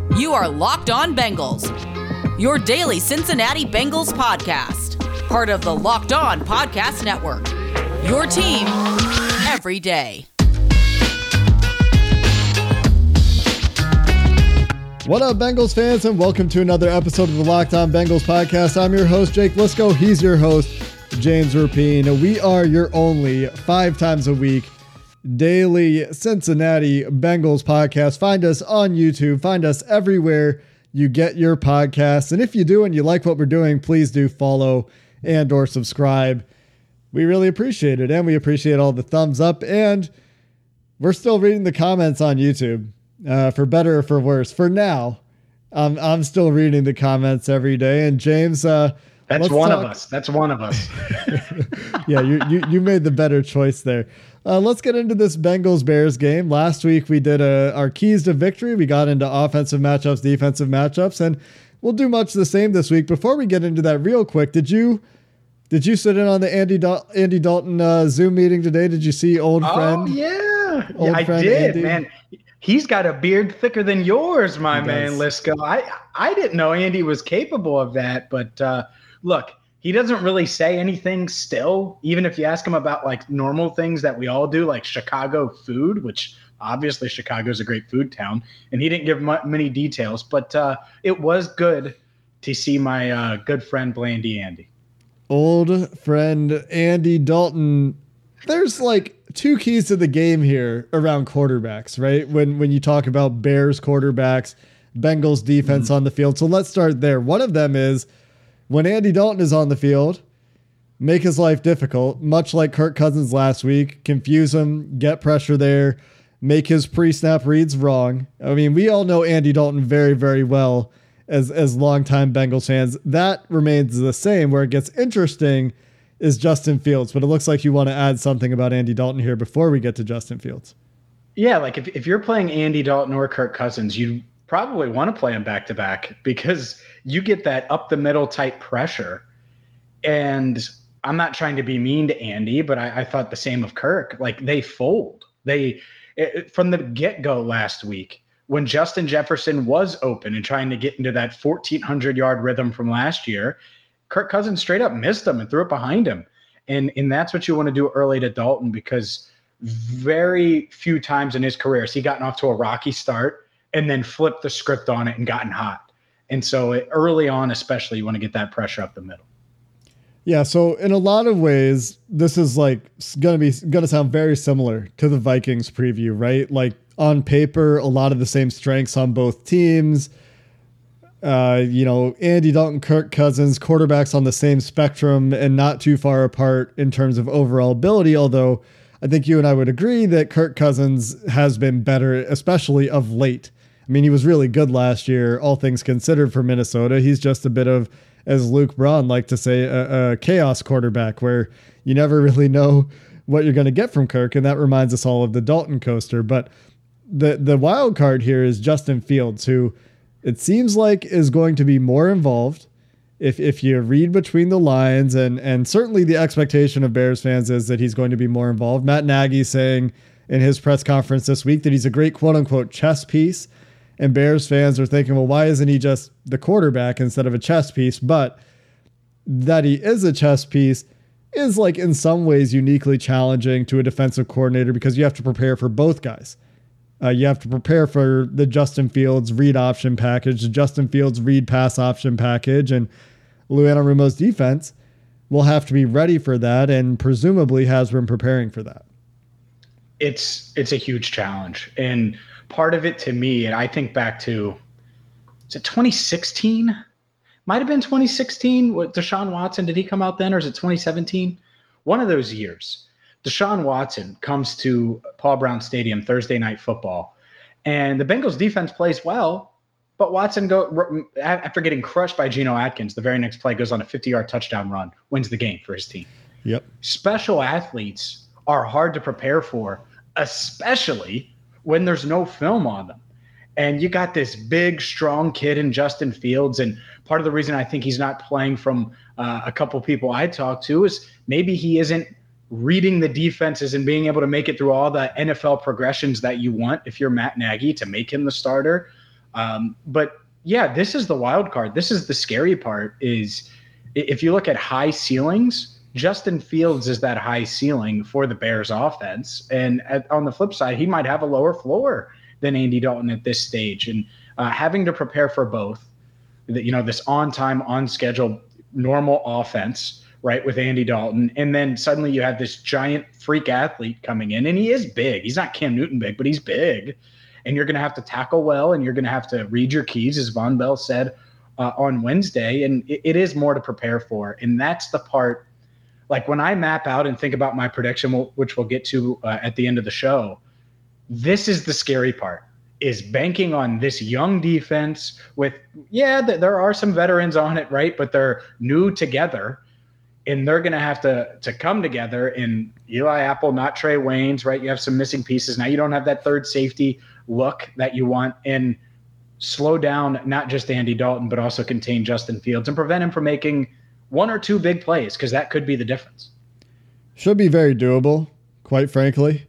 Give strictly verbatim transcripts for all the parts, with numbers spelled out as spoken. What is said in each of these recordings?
You are Locked On Bengals, your daily Cincinnati Bengals podcast, part of the Locked On Podcast Network, your team every day. What up, Bengals fans, and welcome to another episode of the Locked On Bengals podcast. I'm your host, Jake Lisco. He's your host, James Rapine. We are your only five times a week daily Cincinnati Bengals podcast. Find us on YouTube. Find us everywhere you get your podcasts. And if you do and you like what we're doing, please do follow and or subscribe. We really appreciate it. And we appreciate all the thumbs up. And we're still reading the comments on YouTube, uh, for better or for worse. For now, um, I'm still reading the comments every day. And James, uh, that's one talk. of us. That's one of us. Yeah, you, you you made the better choice there. Uh, let's get into this Bengals-Bears game. Last week we did a, our keys to victory. We got into offensive matchups, defensive matchups, and we'll do much the same this week. Before we get into that real quick, did you did you sit in on the Andy Dal- Andy Dalton uh, Zoom meeting today? Did you see old friend? Oh, yeah. Old yeah I friend did, Andy? man. He's got a beard thicker than yours, my He man, does. Lisco. I, I didn't know Andy was capable of that, but uh, look, he doesn't really say anything still, even if you ask him about like normal things that we all do, like Chicago food, which obviously Chicago is a great food town, and he didn't give mu- many details, but uh, it was good to see my uh, good friend Blandy Andy. Old friend Andy Dalton. There's like two keys to the game here around quarterbacks, right? When when you talk about Bears quarterbacks, Bengals defense mm-hmm. on the field. So let's start there. One of them is when Andy Dalton is on the field, make his life difficult, much like Kirk Cousins last week, confuse him, get pressure there, make his pre-snap reads wrong. I mean, we all know Andy Dalton very, very well as, as longtime Bengals fans. That remains the same. Where it gets interesting is Justin Fields, but it looks like you want to add something about Andy Dalton here before we get to Justin Fields. Yeah, like if, if you're playing Andy Dalton or Kirk Cousins, you probably want to play them back to back because you get that up the middle type pressure. And I'm not trying to be mean to Andy, but I, I thought the same of Kirk. Like they fold. They it, from the get-go last week when Justin Jefferson was open and trying to get into that fourteen hundred yard rhythm from last year, Kirk Cousins straight up missed him and threw it behind him. And, and that's what you want to do early to Dalton, because very few times in his career has he gotten off to a rocky start and then flipped the script on it and gotten hot. And so it, early on, especially, you want to get that pressure up the middle. Yeah. So in a lot of ways, this is like going to be going to sound very similar to the Vikings preview, right? Like on paper, a lot of the same strengths on both teams. Uh, you know, Andy Dalton, Kirk Cousins, quarterbacks on the same spectrum and not too far apart in terms of overall ability. Although I think you and I would agree that Kirk Cousins has been better, especially of late. I mean, he was really good last year, all things considered, for Minnesota. He's just a bit of, as Luke Braun liked to say, a, a chaos quarterback where you never really know what you're going to get from Kirk. And that reminds us all of the Dalton coaster. But the, the wild card here is Justin Fields, who it seems like is going to be more involved. If if you read between the lines, and, and certainly the expectation of Bears fans is that he's going to be more involved. Matt Nagy saying in his press conference this week that he's a great quote unquote chess piece. And Bears fans are thinking, well, why isn't he just the quarterback instead of a chess piece? But that he is a chess piece is like in some ways uniquely challenging to a defensive coordinator because you have to prepare for both guys. Uh, you have to prepare for the Justin Fields read option package, the Justin Fields read pass option package, and Lou Anarumo's defense will have to be ready for that and presumably has been preparing for that. It's it's a huge challenge. And part of it to me, and I think back to, is it twenty sixteen? Might have been twenty sixteen. What, Deshaun Watson, did he come out then, or is it twenty seventeen? One of those years. Deshaun Watson comes to Paul Brown Stadium Thursday Night Football, and the Bengals defense plays well, but Watson, go after getting crushed by Geno Atkins, the very next play goes on a fifty-yard touchdown run, wins the game for his team. Yep. Special athletes are hard to prepare for, especially when there's no film on them. And you got this big, strong kid in Justin Fields. And part of the reason I think he's not playing from uh, a couple people I talked to is maybe he isn't reading the defenses and being able to make it through all the N F L progressions that you want if you're Matt Nagy to make him the starter. Um, but yeah, this is the wild card. This is the scary part is if you look at high ceilings, Justin Fields is that high ceiling for the Bears offense. And at, on the flip side, he might have a lower floor than Andy Dalton at this stage. And uh, having to prepare for both, you know, this on time, on schedule, normal offense, right, with Andy Dalton. And then suddenly you have this giant freak athlete coming in, and he is big. He's not Cam Newton big, but he's big. And you're going to have to tackle well, and you're going to have to read your keys, as Von Bell said uh, on Wednesday. And it, it is more to prepare for. And that's the part, like when I map out and think about my prediction, which we'll get to uh, at the end of the show, this is the scary part, is banking on this young defense with, yeah, th- there are some veterans on it, right? But they're new together. And they're going to have to to come together in Eli Apple, not Trey Waynes, right? You have some missing pieces. Now you don't have that third safety look that you want, and slow down not just Andy Dalton, but also contain Justin Fields and prevent him from making one or two big plays, because that could be the difference. Should be very doable, quite frankly.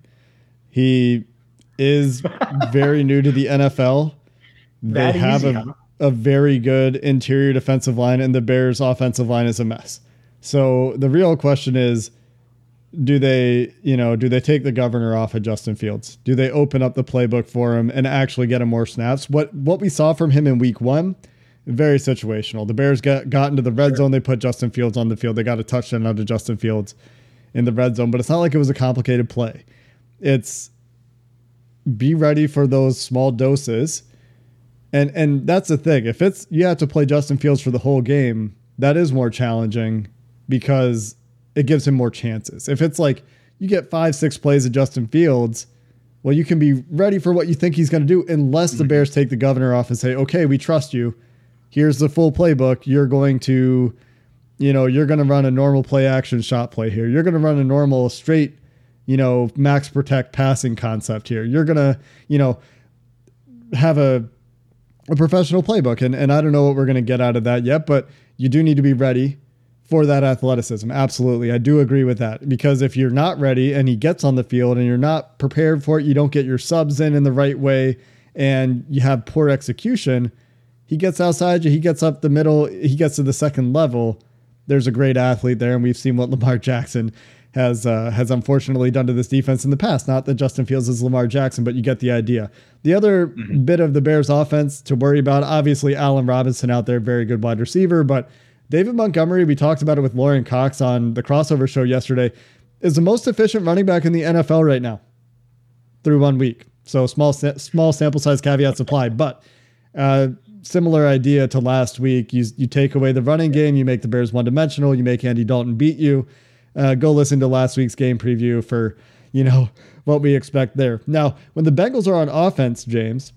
He is very new to the N F L. They That have easy, a, huh? a very good interior defensive line, and the Bears' offensive line is a mess. So the real question is, do they, you know, do they take the governor off of Justin Fields? Do they open up the playbook for him and actually get him more snaps? What what we saw from him in week one, very situational. The Bears got, got into the red Sure. zone. They put Justin Fields on the field. They got a touchdown out of Justin Fields in the red zone, but it's not like it was a complicated play. It's be ready for those small doses. And and that's the thing. If it's you have to play Justin Fields for the whole game, that is more challenging, because it gives him more chances. If it's like you get five, six plays of Justin Fields, well, you can be ready for what you think he's going to do, unless the Bears take the governor off and say, okay, we trust you. Here's the full playbook. You're going to, you know, you're going to run a normal play action shot play here. You're going to run a normal straight, you know, max protect passing concept here. You're going to, you know, have a, a professional playbook. And, and I don't know what we're going to get out of that yet, but you do need to be ready for that athleticism. Absolutely. I do agree with that, because if you're not ready and he gets on the field and you're not prepared for it, you don't get your subs in in the right way, and you have poor execution, he gets outside you, he gets up the middle, he gets to the second level. There's a great athlete there, and we've seen what Lamar Jackson has uh, has unfortunately done to this defense in the past. Not that Justin Fields is Lamar Jackson, but you get the idea. The other mm-hmm. bit of the Bears offense to worry about, obviously Allen Robinson out there, very good wide receiver, but David Montgomery, we talked about it with Lauren Cox on the crossover show yesterday, is the most efficient running back in the N F L right now through one week. So small small sample size, caveats apply, but uh, similar idea to last week. You, you take away the running game, you make the Bears one-dimensional, you make Andy Dalton beat you. Uh, go listen to last week's game preview for, you know, what we expect there. Now, when the Bengals are on offense, James,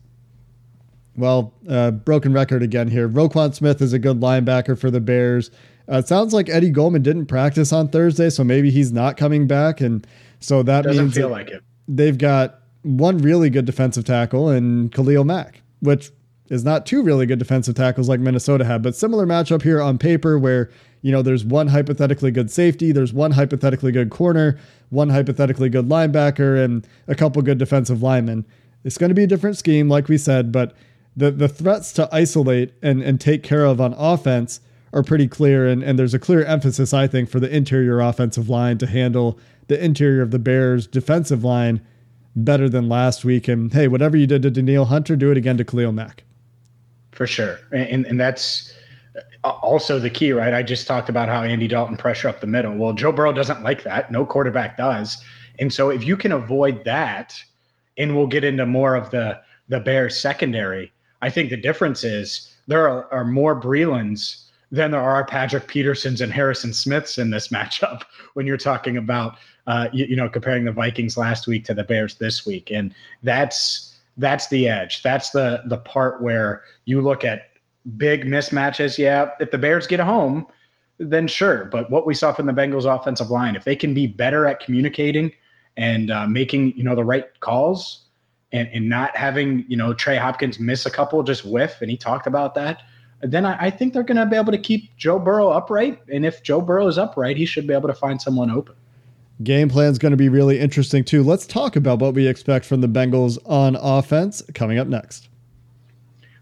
well, uh, broken record again here. Roquan Smith is a good linebacker for the Bears. Uh, it sounds like Eddie Goldman didn't practice on Thursday, so maybe he's not coming back. And so that Doesn't means feel that like it. They've got one really good defensive tackle in Khalil Mack, which is not two really good defensive tackles like Minnesota had, but similar matchup here on paper where, you know, there's one hypothetically good safety, there's one hypothetically good corner, one hypothetically good linebacker, and a couple good defensive linemen. It's going to be a different scheme, like we said, but the the threats to isolate and, and take care of on offense are pretty clear, and, and there's a clear emphasis, I think, for the interior offensive line to handle the interior of the Bears' defensive line better than last week. And hey, whatever you did to Danielle Hunter, do it again to Khalil Mack. For sure. And, and that's also the key, right? I just talked about how Andy Dalton pressure up the middle. Well, Joe Burrow doesn't like that. No quarterback does. And so if you can avoid that, and we'll get into more of the, the Bears secondary, I think the difference is there are, are more Breelands than there are Patrick Petersons and Harrison Smiths in this matchup when you're talking about, uh, you, you know, comparing the Vikings last week to the Bears this week. And that's that's the edge. That's the the part where you look at big mismatches. Yeah, if the Bears get home, then sure. But what we saw from the Bengals offensive line, if they can be better at communicating and uh, making, you know, the right calls, and, and not having, you know, Trey Hopkins miss a couple, just whiff, and he talked about that, then I, I think they're going to be able to keep Joe Burrow upright. And if Joe Burrow is upright, he should be able to find someone open. Game plan is going to be really interesting, too. Let's talk about what we expect from the Bengals on offense coming up next.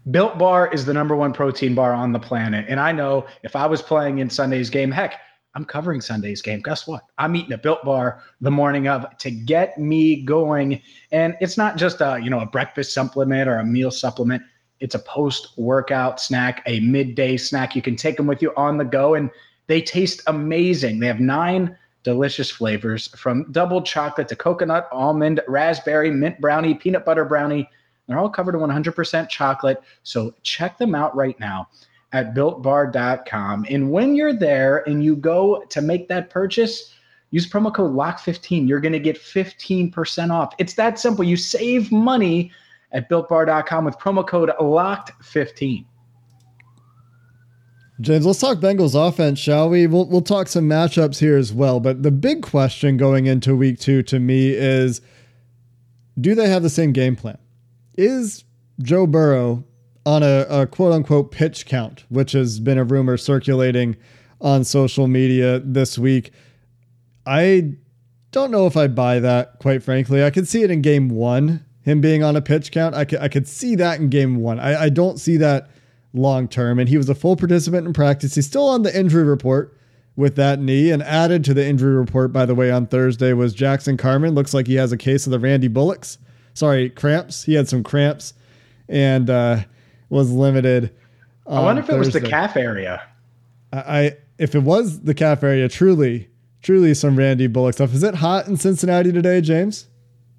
Built Bar is the number one protein bar on the planet. And I know if I was playing in Sunday's game, heck, I'm covering Sunday's game. Guess what? I'm eating a Built Bar the morning of to get me going. And it's not just a, you know, a breakfast supplement or a meal supplement. It's a post-workout snack, a midday snack. You can take them with you on the go, and they taste amazing. They have nine delicious flavors, from double chocolate to coconut, almond, raspberry, mint brownie, peanut butter brownie. They're all covered in one hundred percent chocolate. So check them out right now at built bar dot com. And when you're there and you go to make that purchase, use promo code lock fifteen. You're going to get fifteen percent off. It's that simple. You save money at built bar dot com with promo code locked fifteen. James, let's talk Bengals offense, shall we? We'll we'll talk some matchups here as well. But the big question going into week two to me is, do they have the same game plan? Is Joe Burrow on a, a quote unquote pitch count, which has been a rumor circulating on social media this week? I don't know if I buy that, quite frankly. I could see it in game one, him being on a pitch count. I could, I could see that in game one. I, I don't see that long term. And he was a full participant in practice. He's still on the injury report with that knee, and added to the injury report, by the way, on Thursday was Jackson Carman. Looks like he has a case of the Randy Bullocks. Sorry, cramps. He had some cramps and uh, was limited. I wonder if Thursday. it was the calf area. I, I if it was the calf area, truly, truly some Randy Bullock stuff. Is it hot in Cincinnati today, James?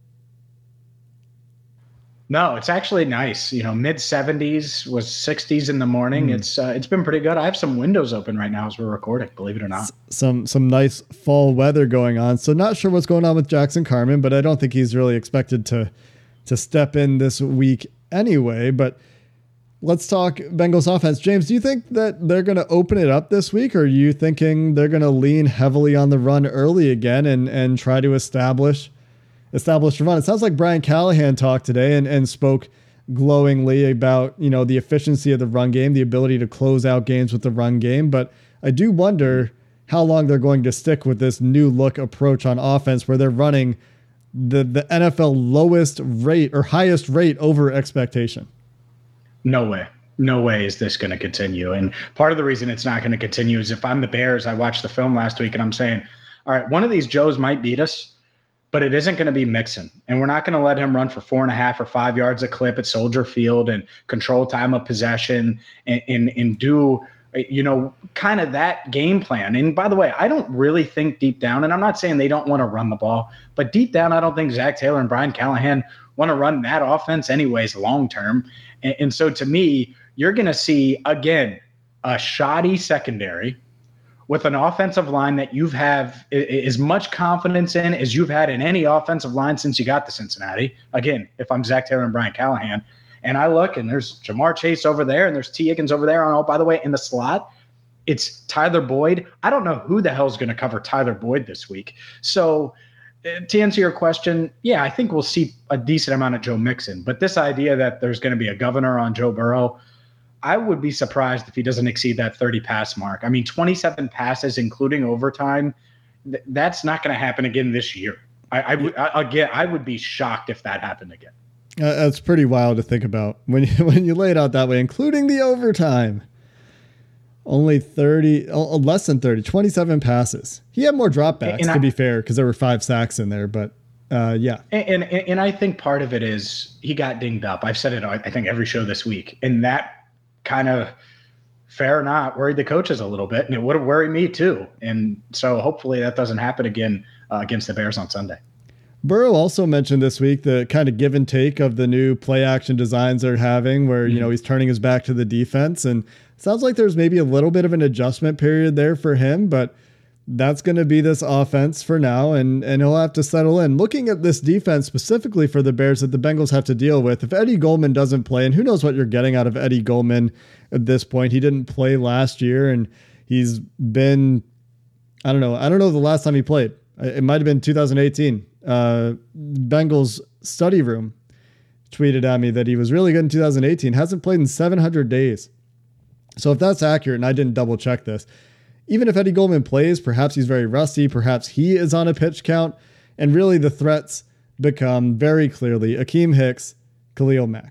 No, it's actually nice. You know, mid seventies, was sixties in the morning. Mm. It's uh, it's been pretty good. I have some windows open right now as we're recording, believe it or not. S- some some nice fall weather going on. So not sure what's going on with Jackson Carman, but I don't think he's really expected to to step in this week anyway. But let's talk Bengals offense. James, do you think that they're going to open it up this week, or are you thinking they're going to lean heavily on the run early again and and try to establish established run? It sounds like Brian Callahan talked today and, and spoke glowingly about, you know, the efficiency of the run game, the ability to close out games with the run game. But I do wonder how long they're going to stick with this new look approach on offense, where they're running the, the N F L lowest rate or highest rate over expectation. No way. No way is this going to continue. And part of the reason it's not going to continue is if I'm the Bears, I watched the film last week and I'm saying, all right, one of these Joes might beat us, but it isn't going to be Mixon. And we're not going to let him run for four and a half or five yards a clip at Soldier Field and control time of possession and, and, and do, you know, kind of that game plan. And by the way, I don't really think deep down, and I'm not saying they don't want to run the ball, but deep down, I don't think Zach Taylor and Brian Callahan want to run that offense anyways long-term. And, and so to me, you're going to see, again, a shoddy secondary with an offensive line that you've have as much confidence in as you've had in any offensive line since you got to Cincinnati. Again, if I'm Zach Taylor and Brian Callahan, and I look and there's Jamar Chase over there and there's T. Higgins over there. And oh, by the way, in the slot, it's Tyler Boyd. I don't know who the hell is going to cover Tyler Boyd this week. So uh, to answer your question, yeah, I think we'll see a decent amount of Joe Mixon. But this idea that there's going to be a governor on Joe Burrow, I would be surprised if he doesn't exceed that thirty pass mark. I mean, twenty-seven passes, including overtime. Th- that's not going to happen again this year. I, I would I, again, I would be shocked if that happened again. Uh, that's pretty wild to think about when you, when you lay it out that way, including the overtime. Only thirty, oh, less than thirty, twenty-seven passes. He had more dropbacks, and to I, be fair, because there were five sacks in there. But uh, yeah, and, and and I think part of it is he got dinged up. I've said it, I think, every show this week, and that kind of, fair or not, worried the coaches a little bit, and it would have worried me too. And so hopefully that doesn't happen again uh, against the Bears on Sunday. Burrow also mentioned this week the kind of give and take of the new play action designs they're having, where, mm-hmm. you know, he's turning his back to the defense, and it sounds like there's maybe a little bit of an adjustment period there for him, but that's going to be this offense for now, and and he'll have to settle in. Looking at this defense specifically for the Bears that the Bengals have to deal with, if Eddie Goldman doesn't play, and who knows what you're getting out of Eddie Goldman at this point. He didn't play last year, and he's been, I don't know, I don't know the last time he played. It might have been two thousand eighteen. Uh, Bengals study room tweeted at me that he was really good in two thousand eighteen, hasn't played in seven hundred days. So if that's accurate, and I didn't double check this, even if Eddie Goldman plays, perhaps he's very rusty, perhaps he is on a pitch count, and really the threats become very clearly Akeem Hicks, Khalil Mack.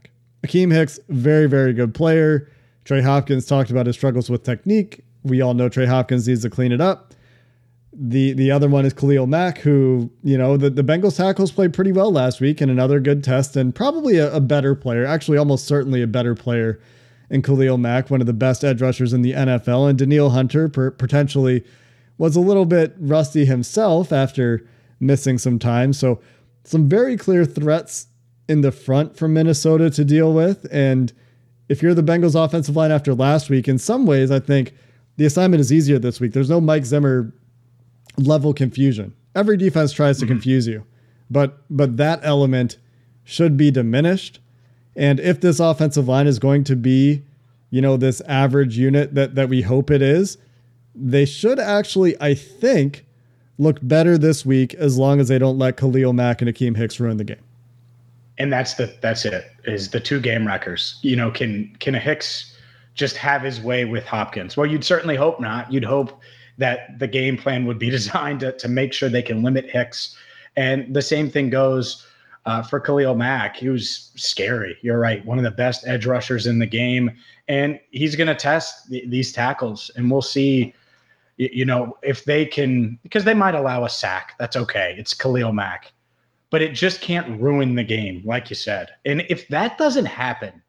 Akeem Hicks, very, very good player. Trey Hopkins talked about his struggles with technique. We all know Trey Hopkins needs to clean it up. The the other one is Khalil Mack, who, you know, the, the Bengals tackles played pretty well last week, and another good test, and probably a, a better player, actually almost certainly a better player in Khalil Mack, one of the best edge rushers in the N F L. And Danielle Hunter per, potentially was a little bit rusty himself after missing some time. So some very clear threats in the front for Minnesota to deal with. And if you're the Bengals offensive line after last week, in some ways, I think the assignment is easier this week. There's no Mike Zimmer level confusion. Every defense tries to mm-hmm. confuse you, but but that element should be diminished. And if this offensive line is going to be, you know, this average unit that that we hope it is, they should actually, I think, look better this week as long as they don't let Khalil Mack and Akeem Hicks ruin the game. And that's the that's it, is the two game wreckers. You know, can can a Hicks just have his way with Hopkins? Well, you'd certainly hope not. You'd hope that the game plan would be designed to, to make sure they can limit Hicks. And the same thing goes uh, for Khalil Mack. He was scary. You're right. One of the best edge rushers in the game. And he's going to test th- these tackles. And we'll see, you, you know, if they can, because they might allow a sack. That's okay. It's Khalil Mack. But it just can't ruin the game, like you said. And if that doesn't happen,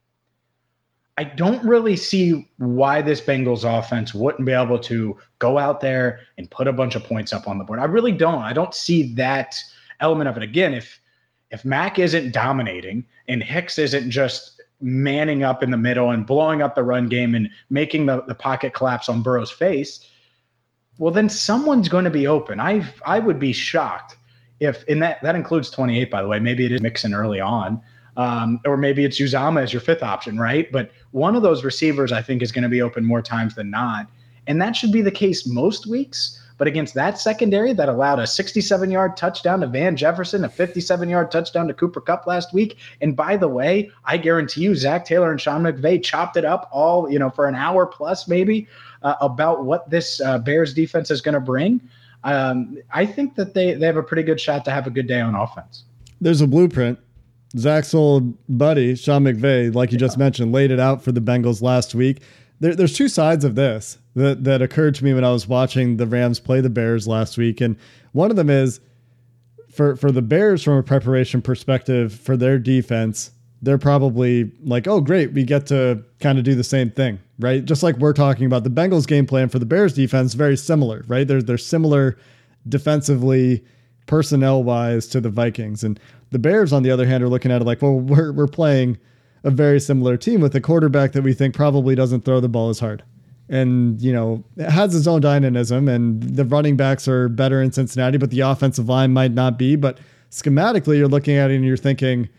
I don't really see why this Bengals offense wouldn't be able to go out there and put a bunch of points up on the board. I really don't. I don't see that element of it. Again, if if Mack isn't dominating and Hicks isn't just manning up in the middle and blowing up the run game and making the, the pocket collapse on Burrow's face, well, then someone's going to be open. I I would be shocked if, and that, that includes twenty-eight, by the way. Maybe it is Mixon early on. Um, or maybe it's Uzama as your fifth option, right? But one of those receivers, I think, is going to be open more times than not. And that should be the case most weeks. But against that secondary that allowed a sixty-seven-yard touchdown to Van Jefferson, a fifty-seven-yard touchdown to Cooper Kupp last week. And by the way, I guarantee you, Zach Taylor and Sean McVay chopped it up all, you know, for an hour plus maybe uh, about what this uh, Bears defense is going to bring. Um, I think that they, they have a pretty good shot to have a good day on offense. There's a blueprint. Zach's old buddy, Sean McVay, like you yeah. just mentioned, laid it out for the Bengals last week. There, there's two sides of this that, that occurred to me when I was watching the Rams play the Bears last week. And one of them is for, for the Bears, from a preparation perspective for their defense, they're probably like, oh, great, we get to kind of do the same thing, right? Just like we're talking about the Bengals game plan for the Bears defense, very similar, right? They're, they're similar defensively, personnel-wise to the Vikings. And the Bears, on the other hand, are looking at it like, well, we're we're playing a very similar team with a quarterback that we think probably doesn't throw the ball as hard. And, you know, it has its own dynamism, and the running backs are better in Cincinnati, but the offensive line might not be. But schematically, you're looking at it and you're thinking,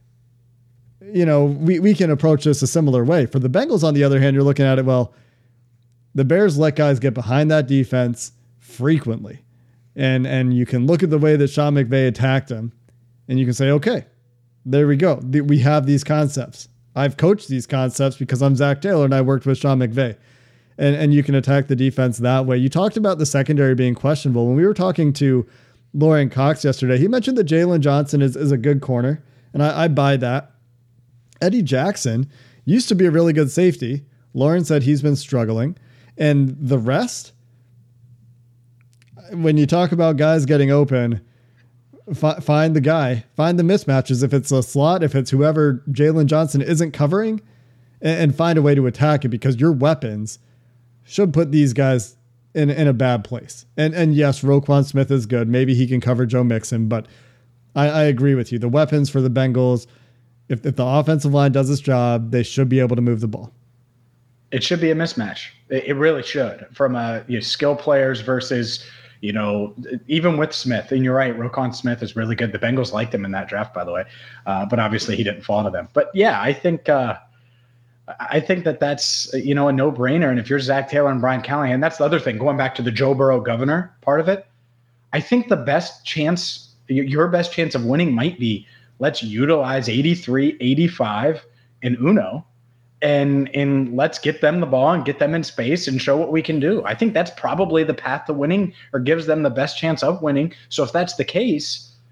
you know, we, we can approach this a similar way. For the Bengals, on the other hand, you're looking at it, well, the Bears let guys get behind that defense frequently. And and you can look at the way that Sean McVay attacked them, and you can say, okay, there we go. We have these concepts. I've coached these concepts because I'm Zach Taylor and I worked with Sean McVay. And and you can attack the defense that way. You talked about the secondary being questionable. When we were talking to Lauren Cox yesterday, he mentioned that Jalen Johnson is, is a good corner, and I, I buy that. Eddie Jackson used to be a really good safety. Lauren said he's been struggling. And the rest, when you talk about guys getting open, fi- find the guy, find the mismatches. If it's a slot, if it's whoever Jalen Johnson isn't covering, and, and find a way to attack it, because your weapons should put these guys in, in a bad place. And and yes, Roquan Smith is good. Maybe he can cover Joe Mixon, but I, I agree with you. The weapons for the Bengals, if, if the offensive line does its job, they should be able to move the ball. It should be a mismatch. It, it really should, from a you know, skill players versus, you know, even with Smith. And you're right, Roquan Smith is really good. The Bengals liked him in that draft, by the way, uh, but obviously he didn't fall to them. But yeah, I think uh, I think that that's, you know, a no-brainer. And if you're Zach Taylor and Brian Callahan, that's the other thing. Going back to the Joe Burrow governor part of it, I think the best chance, your best chance of winning might be, let's utilize eighty-three, eighty-five, and Uno. And and let's get them the ball and get them in space and show what we can do. I think that's probably the path to winning, or gives them the best chance of winning. So if that's the case,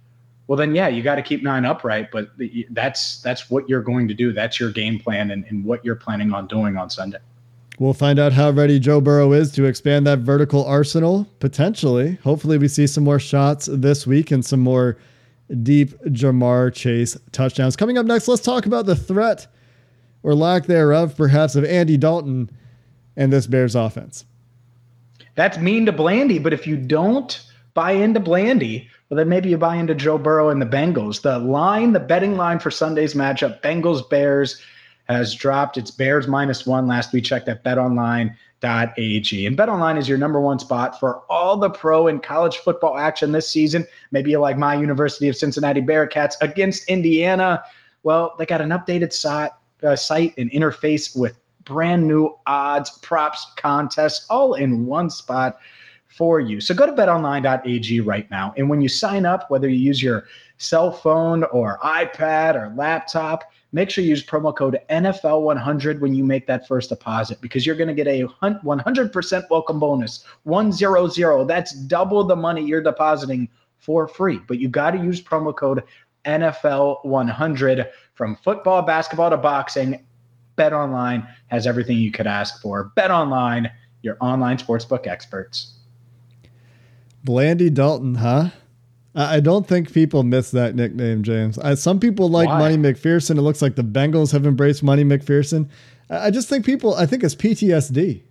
well, then, yeah, you got to keep nine upright. But the, that's that's what you're going to do. That's your game plan and, and what you're planning on doing on Sunday. We'll find out how ready Joe Burrow is to expand that vertical arsenal, potentially. Hopefully we see some more shots this week and some more deep Ja'Marr Chase touchdowns. Coming up next, let's talk about the threat or lack thereof, perhaps, of Andy Dalton and this Bears offense. That's mean to Blandy, but if you don't buy into Blandy, well, then maybe you buy into Joe Burrow and the Bengals. The line, the betting line for Sunday's matchup, Bengals-Bears, has dropped. It's Bears minus one. Last we checked at bet online dot a g. And BetOnline is your number one spot for all the pro and college football action this season. Maybe you like my University of Cincinnati Bearcats against Indiana. Well, they got an updated site, uh, site and interface with brand new odds, props, contests, all in one spot for you. So go to bet online dot a g right now. And when you sign up, whether you use your cell phone or iPad or laptop, make sure you use promo code N F L one hundred when you make that first deposit, because you're going to get a one hundred percent welcome bonus, one hundred. That's double the money you're depositing for free. But you got to use promo code N F L one hundred. From football, basketball to boxing, BetOnline has everything you could ask for. BetOnline, your online sportsbook experts. Blandy Dalton, huh? I don't think people miss that nickname, James. I, some people like Why? Money McPherson. It looks like the Bengals have embraced Money McPherson. I, I just think people, I think it's P T S D.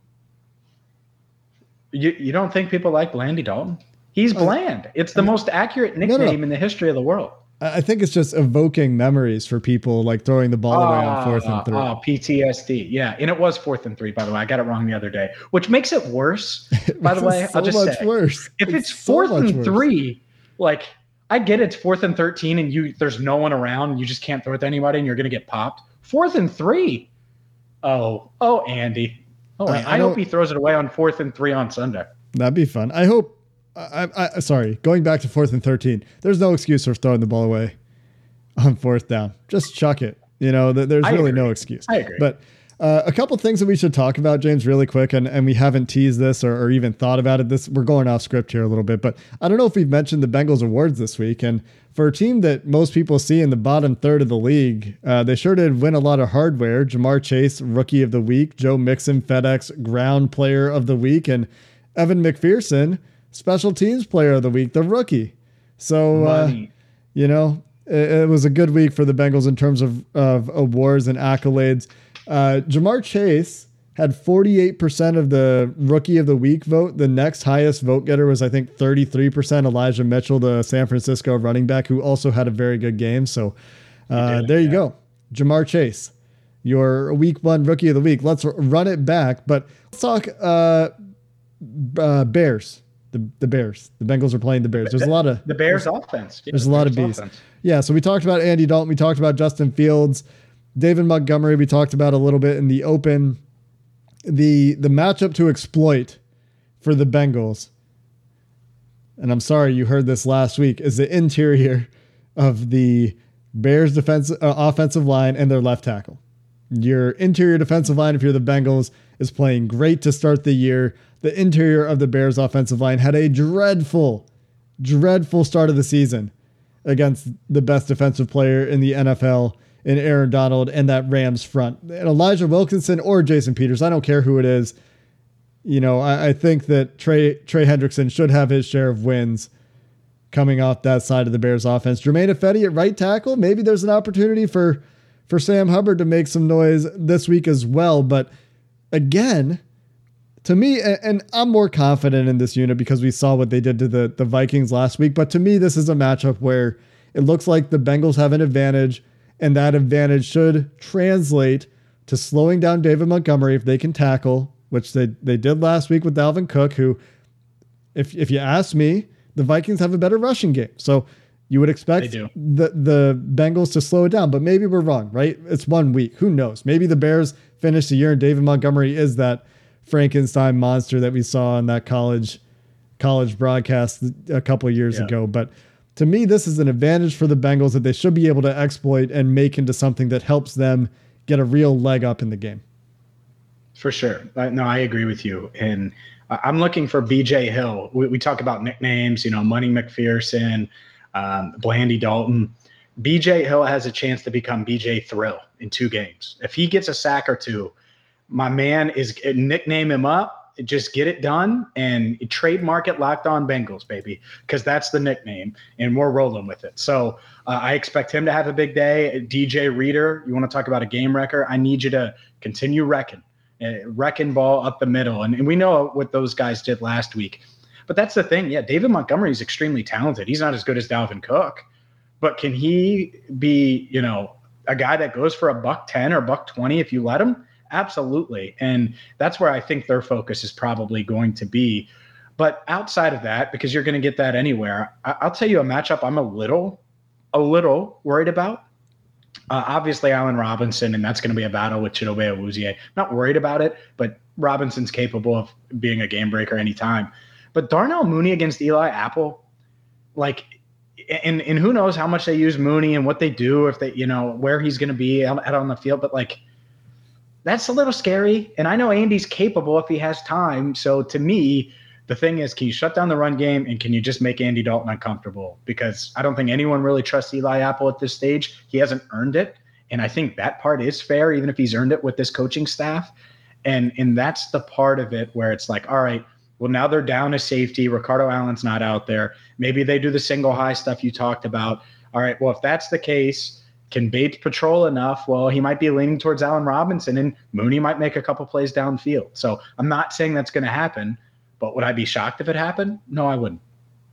You you don't think people like Blandy Dalton? He's bland. It's the most accurate nickname no, no. in the history of the world. I, I think it's just evoking memories for people, like throwing the ball away on fourth and three. Oh, P T S D. Yeah, and it was fourth and three, by the way. I got it wrong the other day, which makes it worse, by the way. so I'll just much say. worse. If it's, it's fourth so much and worse. three, like, I get it's fourth and thirteen and you there's no one around and you just can't throw it to anybody and you're going to get popped. Fourth and three. Oh, oh, Andy. Oh, I- I, I I hope don't- he throws it away on fourth and three on Sunday. That'd be fun. I hope. I, I, sorry, going back to fourth and thirteen. There's no excuse for throwing the ball away on fourth down. Just chuck it. You know, th- there's I really agree. no excuse. I agree. But uh, a couple things that we should talk about, James, really quick, and, and we haven't teased this or, or even thought about it. This we're going off script here a little bit, but I don't know if we've mentioned the Bengals awards this week. And for a team that most people see in the bottom third of the league, uh, they sure did win a lot of hardware. Ja'Marr Chase, Rookie of the Week. Joe Mixon, FedEx Ground Player of the Week. And Evan McPherson, Special Teams Player of the Week, the rookie. So, uh, Money. you know, it, it was a good week for the Bengals in terms of, of awards and accolades. Uh, Ja'Marr Chase had forty-eight percent of the Rookie of the Week vote. The next highest vote getter was, I think, thirty-three percent. Elijah Mitchell, the San Francisco running back, who also had a very good game. So uh, did, there you yeah. go. Ja'Marr Chase, your week one Rookie of the Week. Let's r- run it back. But let's talk uh, uh, Bears. The, the Bears. The Bengals are playing the Bears. There's a lot of The Bears offense. Yeah, there's a the lot of Bears bees. offense. Yeah, so we talked about Andy Dalton. We talked about Justin Fields. David Montgomery, we talked about a little bit in the open. The the matchup to exploit for the Bengals, and I'm sorry you heard this last week, is the interior of the Bears defense, uh, offensive line and their left tackle. Your interior defensive line, if you're the Bengals, is playing great to start the year. The interior of the Bears offensive line had a dreadful, dreadful start of the season against the best defensive player in the N F L in Aaron Donald and that Rams front. And Elijah Wilkinson or Jason Peters, I don't care who it is. You know, I, I think that Trey Trey Hendrickson should have his share of wins coming off that side of the Bears offense. Jermaine Ifedi at right tackle, maybe there's an opportunity for, for Sam Hubbard to make some noise this week as well. But again, to me, and, and I'm more confident in this unit because we saw what they did to the, the Vikings last week. But to me, this is a matchup where it looks like the Bengals have an advantage, and that advantage should translate to slowing down David Montgomery if they can tackle, which they, they did last week with Dalvin Cook, who, if if you ask me, the Vikings have a better rushing game. So you would expect They do. the, the Bengals to slow it down, but maybe we're wrong, right? It's one week. Who knows? Maybe the Bears finish the year and David Montgomery is that Frankenstein monster that we saw in that college college broadcast a couple of years Yeah. ago. But to me, this is an advantage for the Bengals that they should be able to exploit and make into something that helps them get a real leg up in the game. For sure. Uh, No, I agree with you. And uh, I'm looking for B J Hill. We, we talk about nicknames, you know, Money McPherson. um, Blandy Dalton. B J Hill has a chance to become B J Thrill in two games. If he gets a sack or two, my man is nickname him up, just get it done and trademark it Locked On Bengals, baby, because that's the nickname and we're rolling with it. So uh, I expect him to have a big day. D J Reader, you want to talk about a game wrecker? I need you to continue wrecking, uh, wrecking ball up the middle. And, and we know what those guys did last week. But that's the thing. Yeah, David Montgomery is extremely talented. He's not as good as Dalvin Cook. But can he be, you know, a guy that goes for a buck ten or buck twenty if you let him? Absolutely. And that's where I think their focus is probably going to be. But outside of that, because you're going to get that anywhere, I- I'll tell you a matchup I'm a little, a little worried about. Uh, obviously, Allen Robinson, and that's going to be a battle with Chidobe Awuzie. Not worried about it, but Robinson's capable of being a game breaker anytime. But Darnell Mooney against Eli Apple, like, and and who knows how much they use Mooney and what they do, if they, you know, where he's going to be out, out on the field. But like, that's a little scary. And I know Andy's capable if he has time. So to me, the thing is, can you shut down the run game and can you just make Andy Dalton uncomfortable? Because I don't think anyone really trusts Eli Apple at this stage. He hasn't earned it. And I think that part is fair, even if he's earned it with this coaching staff. And and that's the part of it where it's like, all right, well, now they're down a safety. Ricardo Allen's not out there. Maybe they do the single high stuff you talked about. All right, well, if that's the case, can Bates patrol enough? Well, he might be leaning towards Allen Robinson, and Mooney might make a couple plays downfield. So I'm not saying that's going to happen, but would I be shocked if it happened? No, I wouldn't.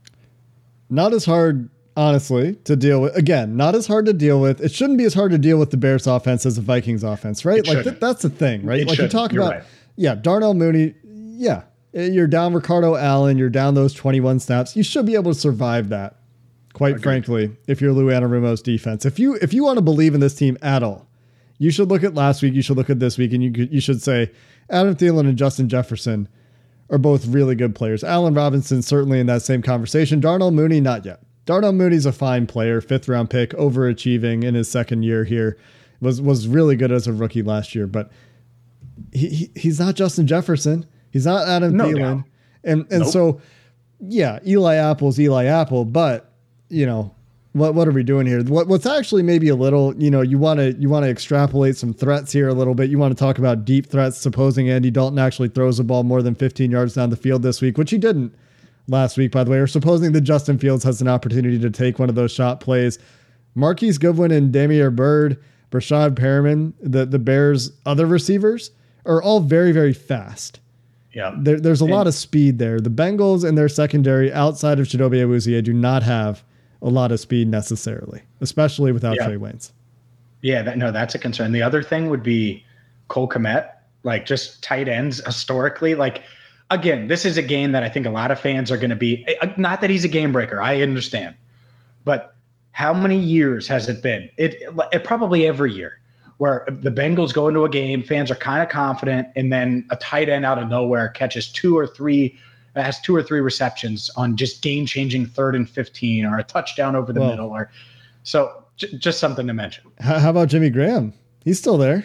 Not as hard, honestly, to deal with. Again, not as hard to deal with. It shouldn't be as hard to deal with the Bears offense as the Vikings offense, right? It like th- that's the thing, right? It like shouldn't. you talk You're about, right. yeah, Darnell Mooney, yeah. You're down Ricardo Allen. You're down those twenty-one snaps. You should be able to survive that, quite Agreed. frankly, if you're Lou Anarumo's defense. If you if you want to believe in this team at all, you should look at last week. You should look at this week, and you could, you should say Adam Thielen and Justin Jefferson are both really good players. Allen Robinson certainly in that same conversation. Darnell Mooney, not yet. Darnell Mooney's a fine player, fifth round pick, overachieving in his second year here. Was was really good as a rookie last year, but he, he he's not Justin Jefferson. He's not Adam No Thielen. doubt. And and Nope. so, yeah, Eli Apple's Eli Apple, but, you know, what what are we doing here? What What's actually maybe a little, you know, you want to you want to extrapolate some threats here a little bit. You want to talk about deep threats, supposing Andy Dalton actually throws the ball more than fifteen yards down the field this week, which he didn't last week, by the way, or supposing that Justin Fields has an opportunity to take one of those shot plays. Marquise Goodwin and Damiere Byrd, Brashad Perriman, the, the Bears' other receivers, are all very, very fast. Yeah, There, there's a And- lot of speed there. The Bengals and their secondary outside of Chidobe Awuzie do not have a lot of speed necessarily, especially without Yeah. Trey Waynes. Yeah, that, no, that's a concern. The other thing would be Cole Kmet, like just tight ends historically. Like, again, this is a game that I think a lot of fans are going to be, not that he's a game breaker, I understand, but how many years has it been? It, it probably every year where the Bengals go into a game, fans are kind of confident, and then a tight end out of nowhere catches two or three, has two or three receptions on just game-changing third and fifteen, or a touchdown over the Well, middle, or so j- just something to mention. How, how about Jimmy Graham? He's still there.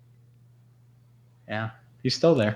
Yeah, he's still there.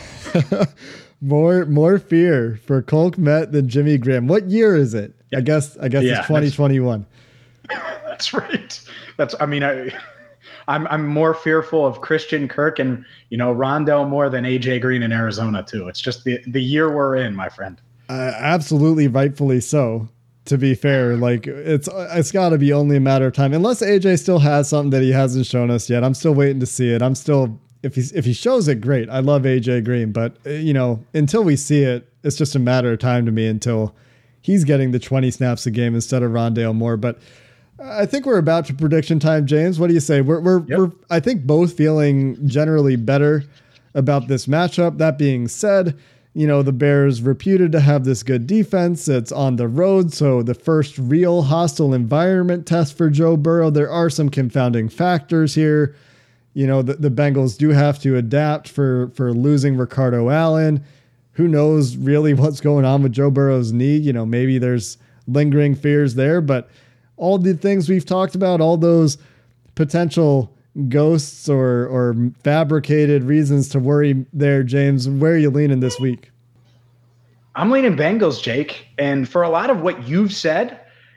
More more fear for Cole Kmet than Jimmy Graham. What year is it? I guess I guess Yeah, it's twenty twenty-one. That's right. That's. I mean, I, I'm I'm more fearful of Christian Kirk and you know Rondell more than A J Green in Arizona too. It's just the the year we're in, my friend. Uh, absolutely, rightfully so. To be fair, like it's it's got to be only a matter of time, unless A J still has something that he hasn't shown us yet. I'm still waiting to see it. I'm still if he's if he shows it, great. I love A J Green, but uh, you know, until we see it, it's just a matter of time to me until he's getting the twenty snaps a game instead of Rondale Moore. But I think we're about to prediction time, James. What do you say? We're we're, Yep. we're I think both feeling generally better about this matchup. That being said, you know, the Bears reputed to have this good defense. It's on the road, so the first real hostile environment test for Joe Burrow. There are some confounding factors here. You know, the, the Bengals do have to adapt for for losing Ricardo Allen. Who knows really what's going on with Joe Burrow's knee? You know, maybe there's lingering fears there, but all the things we've talked about, all those potential ghosts or or fabricated reasons to worry there, James, where are you leaning this week? I'm leaning Bengals, Jake, and for a lot of what you've said,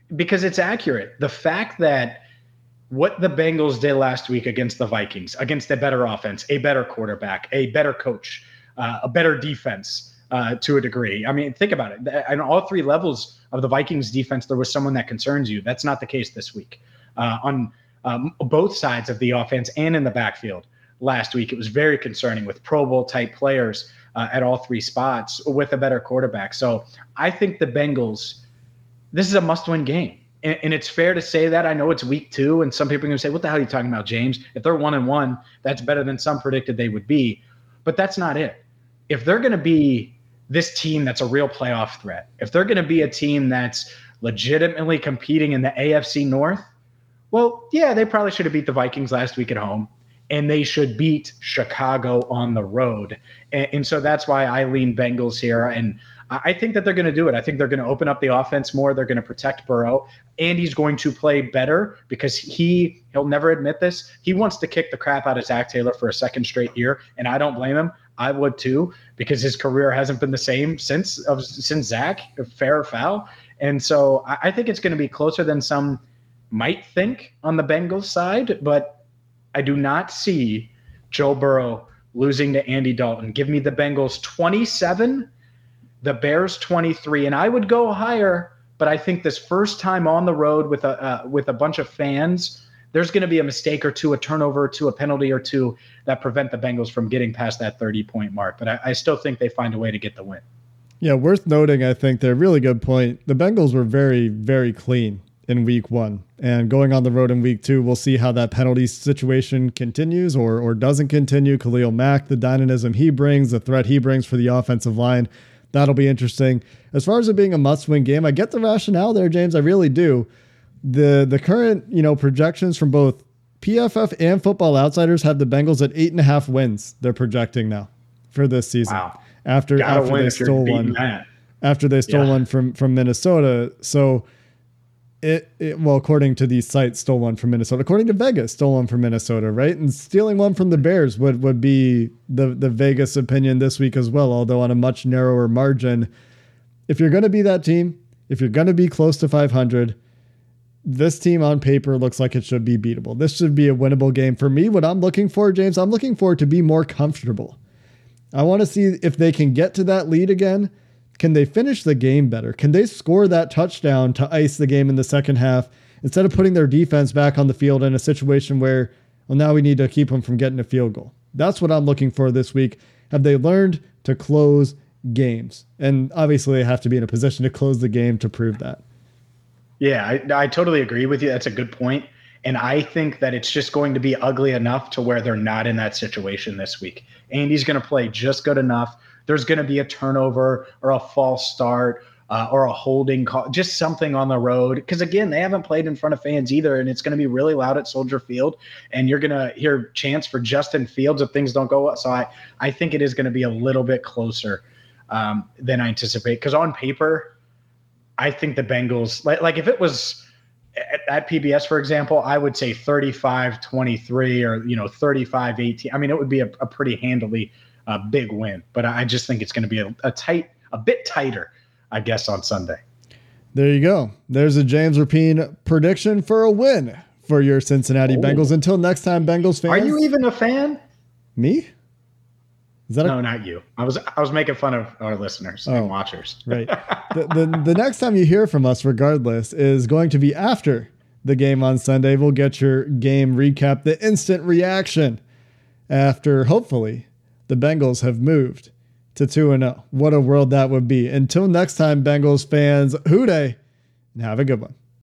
because it's accurate. The fact that what the Bengals did last week against the Vikings, against a better offense, a better quarterback, a better coach, uh, a better defense uh, to a degree. I mean, think about it. On all three levels of the Vikings defense, there was someone that concerns you. That's not the case this week. Uh, on um, both sides of the offense and in the backfield last week, it was very concerning with Pro Bowl type players uh, at all three spots with a better quarterback. So I think the Bengals, this is a must-win game. And, and it's fair to say that. I know it's week two, and some people are going to say, what the hell are you talking about, James? If they're one and one, that's better than some predicted they would be. But that's not it. If they're going to be this team that's a real playoff threat, if they're going to be a team that's legitimately competing in the A F C North, well, yeah, they probably should have beat the Vikings last week at home, and they should beat Chicago on the road. And, and so that's why I lean Bengals here. And I think that they're going to do it. I think they're going to open up the offense more. They're going to protect Burrow. Andy's going to play better because he, he'll never admit this. He wants to kick the crap out of Zach Taylor for a second straight year, and I don't blame him. I would too, because his career hasn't been the same since of since Zach, fair or foul. And so I, I think it's going to be closer than some might think on the Bengals side, but I do not see Joe Burrow losing to Andy Dalton. Give me the Bengals twenty-seven, the Bears twenty-three, and I would go higher, but I think this first time on the road with a uh, with a bunch of fans, there's going to be a mistake or two, a turnover or two, a penalty or two that prevent the Bengals from getting past that thirty-point mark. But I, I still think they find a way to get the win. Yeah, worth noting, I think they're a really good point. The Bengals were very, very clean in week one, and going on the road in week two, we'll see how that penalty situation continues or or doesn't continue. Khalil Mack, the dynamism he brings, the threat he brings for the offensive line, that'll be interesting. As far as it being a must-win game, I get the rationale there, James. I really do. The the current you know projections from both P F F and Football Outsiders have the Bengals at eight and a half wins. They're projecting now for this season. Wow. After Gotta after they stole one, that. after they stole Yeah. one from from Minnesota. So. It, it well, according to these sites, stole one from Minnesota. According to Vegas, stole one from Minnesota, right? And stealing one from the Bears would, would be the, the Vegas opinion this week as well, although on a much narrower margin. If you're going to be that team, if you're going to be close to five hundred, this team on paper looks like it should be beatable. This should be a winnable game. For me, what I'm looking for, James, I'm looking for it to be more comfortable. I want to see if they can get to that lead again. Can they finish the game better? Can they score that touchdown to ice the game in the second half instead of putting their defense back on the field in a situation where, well, now we need to keep them from getting a field goal? That's what I'm looking for this week. Have they learned to close games? And obviously they have to be in a position to close the game to prove that. Yeah, I, I totally agree with you. That's a good point. And I think that it's just going to be ugly enough to where they're not in that situation this week. Andy's going to play just good enough. There's going to be a turnover or a false start uh, or a holding call, just something on the road. Because, again, they haven't played in front of fans either, and it's going to be really loud at Soldier Field. And you're going to hear chants for Justin Fields if things don't go well. So I, I think it is going to be a little bit closer um, than I anticipate. Because on paper, I think the Bengals, like, like if it was at, at P B S, for example, I would say thirty-five twenty-three or, you know, thirty-five eighteen. I mean, it would be a, a pretty handily a big win, but I just think it's going to be a, a tight, a bit tighter, I guess, on Sunday. There you go. There's a James Rapien prediction for a win for your Cincinnati Oh. Bengals. Until next time, Bengals fans. Are you even a fan? Me? Is that No, a, not you. I was I was making fun of our listeners Oh. and watchers. right? the, the the next time you hear from us, regardless, is going to be after the game on Sunday. We'll get your game recap, the instant reaction after, hopefully, the Bengals have moved to two and oh. What a world that would be. Until next time, Bengals fans, hoo-day, and have a good one.